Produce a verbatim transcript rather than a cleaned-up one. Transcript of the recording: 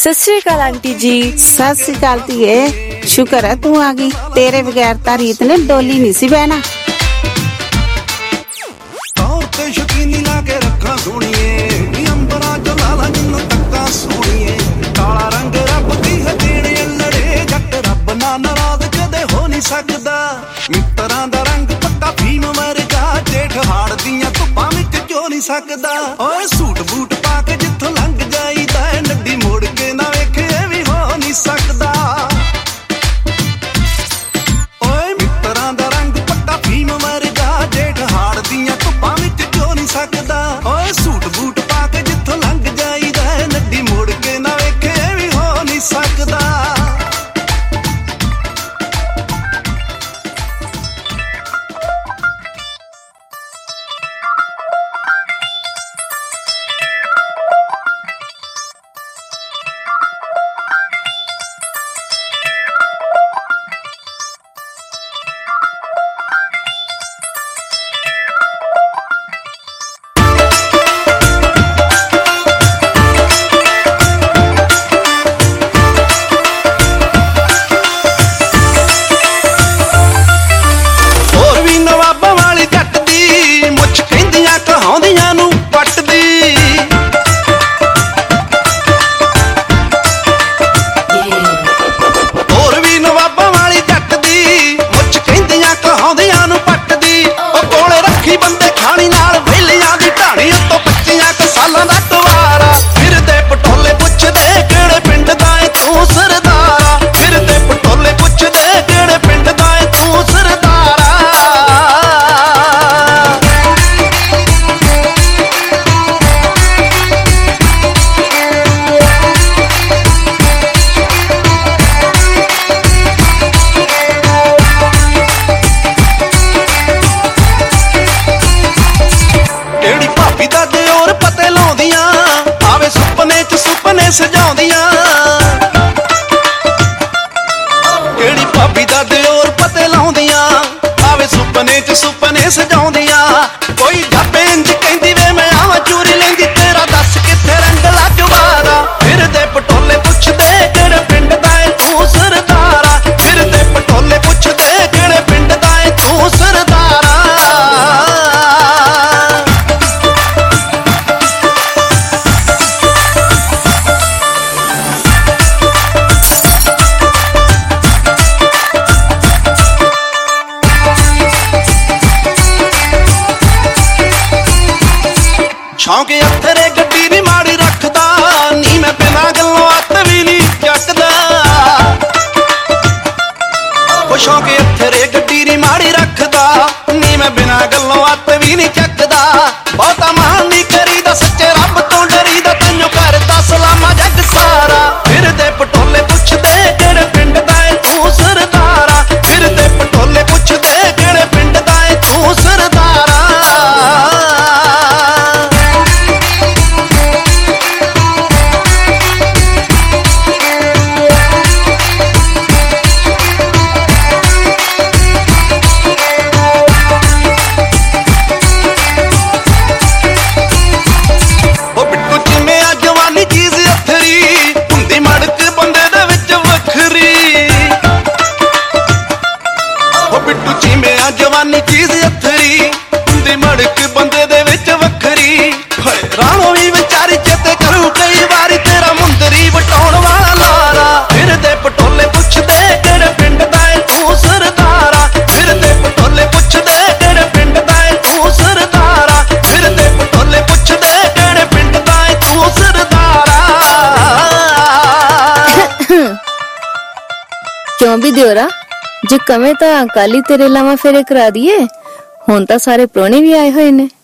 सत श्री अकाल आंटी जी। सत श्री अकाल धीए, शुक्र है तू आ गई। तेरे बगैर तां रीत ने डोली नहीं सी बहना। मित्तरां दा रंग पक्का भीम वर्गा, जेठ हाड़ दियां धुप्पां विच जो नहीं सकदा। ओए सूट बूट पा के जिथों लंघ जाईदा, नड्डी मोड़ के ना वेखे भी हो नहीं सकदा। ओए मित्तरां दा रंग पक्का भीम वर्गा, जेठ हाड़ दियां धुप्पां विच जो नहीं सकदा। ओए सूट बूट पा के जिथों लंघ जाईदा, नड्डी मोड़ के ना वेखे भी हो नहीं सकदा। सजाउंदियां केड़ी भाभी दा दियोर पते लाउंदियां, आवे सुपने च सुपने सजाउंदियां। कोई जापे इंज कहंदी वे मैं आवां चूरी लेंदी, तेरा दस किथे रंग लजवारा। फिरदे पटोले पुछदे किहड़े पिंड दा ऐ तू सरदारा। फिरदे पटोले पुछदे किहड़े पिंड दा ऐ तू सरदारा। शौके अथरे गड्डी नी माड़ी रखदा, नी मैं बिना गल्लों हत्थ भी नी चकदा। ओ शौके अथरे गड्डी नी माड़ी रखदा, नी मैं बिना गल्लों हत्थ भी नी चकदा। बहुता मान नी करीदा, सच्चे रब तो डरीदा, तैनूं करदा सलामा जग सारा। फिरदे पटोले पुछदे किहड़े पिंड दा ऐ तू सरदारा। फिरदे पटोले पुछदे किहड़े पिंड दा ऐ तू सरदारा। जवानी चीज अथरी हुंदी मड़क बंदे दे विच वखरी। राणो भी विचारी चेते करू कई बारी, तेरा मुंदरी वटाउण वाला लारा। फिरदे पटोले पुछदे किहड़े पिंड दा ऐ तू सरदारा। फिरदे पटोले पुछदे किहड़े पिंड दा ऐ तू सरदारा। फिरदे पटोले पुछदे किहड़े पिंड दा ऐ तू सरदारा। क्यों भी दियोरा, जे कमे तां काली तेरे लावा फेरे करा दिए। हुण तां सारे प्रोने भी आए हुए ने।